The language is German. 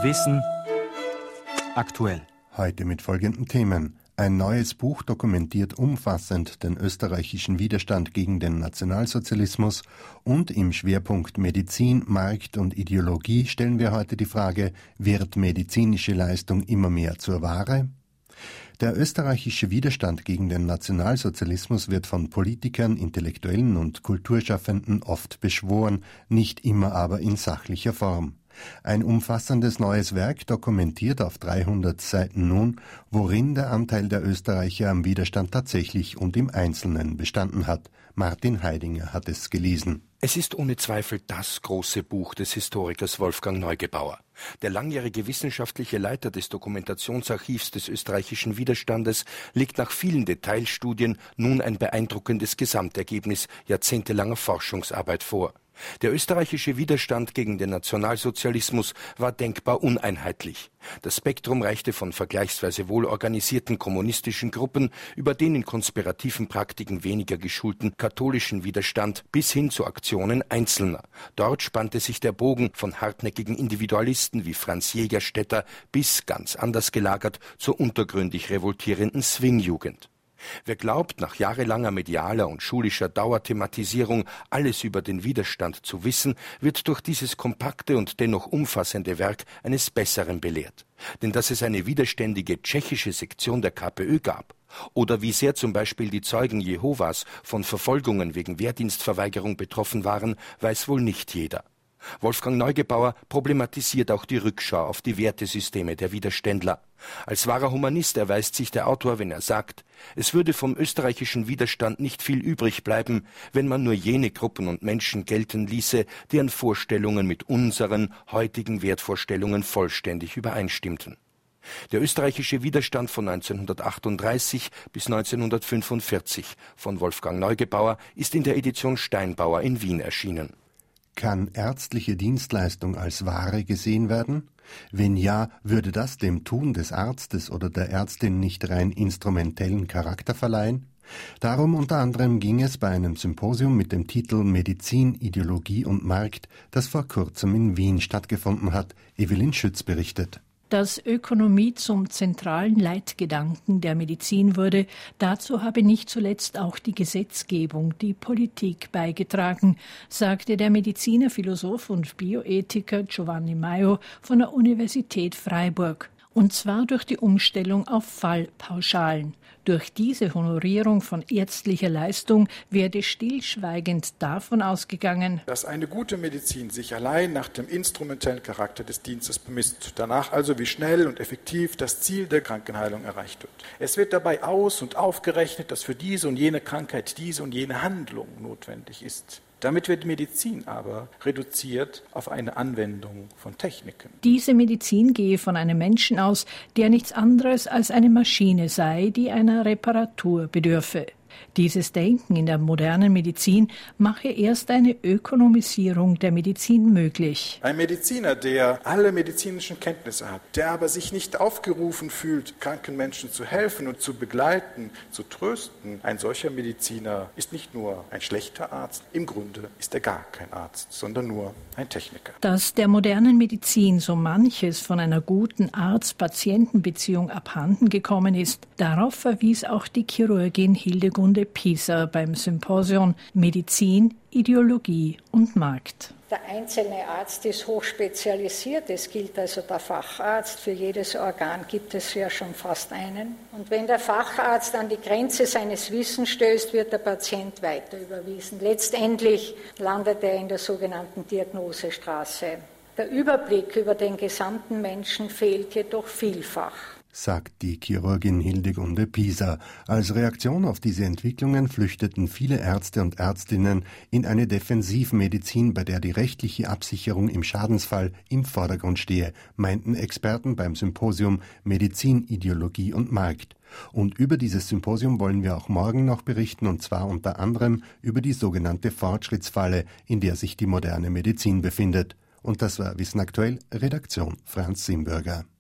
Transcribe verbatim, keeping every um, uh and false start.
Wissen aktuell. Heute mit folgenden Themen. Ein neues Buch dokumentiert umfassend den österreichischen Widerstand gegen den Nationalsozialismus und im Schwerpunkt Medizin, Markt und Ideologie stellen wir heute die Frage, wird medizinische Leistung immer mehr zur Ware? Der österreichische Widerstand gegen den Nationalsozialismus wird von Politikern, Intellektuellen und Kulturschaffenden oft beschworen, nicht immer aber in sachlicher Form. Ein umfassendes neues Werk dokumentiert auf dreihundert Seiten nun, worin der Anteil der Österreicher am Widerstand tatsächlich und im Einzelnen bestanden hat. Martin Heidinger hat es gelesen. Es ist ohne Zweifel das große Buch des Historikers Wolfgang Neugebauer. Der langjährige wissenschaftliche Leiter des Dokumentationsarchivs des österreichischen Widerstandes legt nach vielen Detailstudien nun ein beeindruckendes Gesamtergebnis jahrzehntelanger Forschungsarbeit vor. Der österreichische Widerstand gegen den Nationalsozialismus war denkbar uneinheitlich. Das Spektrum reichte von vergleichsweise wohlorganisierten kommunistischen Gruppen über den in konspirativen Praktiken weniger geschulten katholischen Widerstand bis hin zu Aktionen Einzelner. Dort spannte sich der Bogen von hartnäckigen Individualisten wie Franz Jägerstätter bis, ganz anders gelagert, zur untergründig revoltierenden Swing-Jugend. Wer glaubt, nach jahrelanger medialer und schulischer Dauerthematisierung alles über den Widerstand zu wissen, wird durch dieses kompakte und dennoch umfassende Werk eines Besseren belehrt. Denn dass es eine widerständige tschechische Sektion der KPÖ gab, oder wie sehr zum Beispiel die Zeugen Jehovas von Verfolgungen wegen Wehrdienstverweigerung betroffen waren, weiß wohl nicht jeder. Wolfgang Neugebauer problematisiert auch die Rückschau auf die Wertesysteme der Widerständler. Als wahrer Humanist erweist sich der Autor, wenn er sagt, es würde vom österreichischen Widerstand nicht viel übrig bleiben, wenn man nur jene Gruppen und Menschen gelten ließe, deren Vorstellungen mit unseren heutigen Wertvorstellungen vollständig übereinstimmten. Der österreichische Widerstand von neunzehnhundertachtunddreißig bis neunzehnhundertfünfundvierzig von Wolfgang Neugebauer ist in der Edition Steinbauer in Wien erschienen. Kann ärztliche Dienstleistung als Ware gesehen werden? Wenn ja, würde das dem Tun des Arztes oder der Ärztin nicht rein instrumentellen Charakter verleihen? Darum unter anderem ging es bei einem Symposium mit dem Titel Medizin, Ideologie und Markt, das vor kurzem in Wien stattgefunden hat. Evelyn Schütz berichtet. Dass Ökonomie zum zentralen Leitgedanken der Medizin wurde, dazu habe nicht zuletzt auch die Gesetzgebung, die Politik beigetragen, sagte der Mediziner, Philosoph und Bioethiker Giovanni Maio von der Universität Freiburg. Und zwar durch die Umstellung auf Fallpauschalen. Durch diese Honorierung von ärztlicher Leistung werde stillschweigend davon ausgegangen, dass eine gute Medizin sich allein nach dem instrumentellen Charakter des Dienstes bemisst. Danach also, wie schnell und effektiv das Ziel der Krankenheilung erreicht wird. Es wird dabei aus- und aufgerechnet, dass für diese und jene Krankheit diese und jene Handlung notwendig ist. Damit wird Medizin aber reduziert auf eine Anwendung von Techniken. Diese Medizin gehe von einem Menschen aus, der nichts anderes als eine Maschine sei, die einer Reparatur bedürfe. Dieses Denken in der modernen Medizin mache erst eine Ökonomisierung der Medizin möglich. Ein Mediziner, der alle medizinischen Kenntnisse hat, der aber sich nicht aufgerufen fühlt, kranken Menschen zu helfen und zu begleiten, zu trösten, ein solcher Mediziner ist nicht nur ein schlechter Arzt, im Grunde ist er gar kein Arzt, sondern nur ein Techniker. Dass der modernen Medizin so manches von einer guten Arzt-Patienten-Beziehung abhanden gekommen ist, darauf verwies auch die Chirurgin Hildegunde Pisa beim Symposium Medizin, Ideologie und Markt. Der einzelne Arzt ist hochspezialisiert, es gilt also der Facharzt. Für jedes Organ gibt es ja schon fast einen. Und wenn der Facharzt an die Grenze seines Wissens stößt, wird der Patient weiter überwiesen. Letztendlich landet er in der sogenannten Diagnosestraße. Der Überblick über den gesamten Menschen fehlt jedoch vielfach, sagt die Chirurgin Hildegunde Pisa. Als Reaktion auf diese Entwicklungen flüchteten viele Ärzte und Ärztinnen in eine Defensivmedizin, bei der die rechtliche Absicherung im Schadensfall im Vordergrund stehe, meinten Experten beim Symposium Medizin, Ideologie und Markt. Und über dieses Symposium wollen wir auch morgen noch berichten, und zwar unter anderem über die sogenannte Fortschrittsfalle, in der sich die moderne Medizin befindet. Und das war Wissen aktuell, Redaktion Franz Simbürger.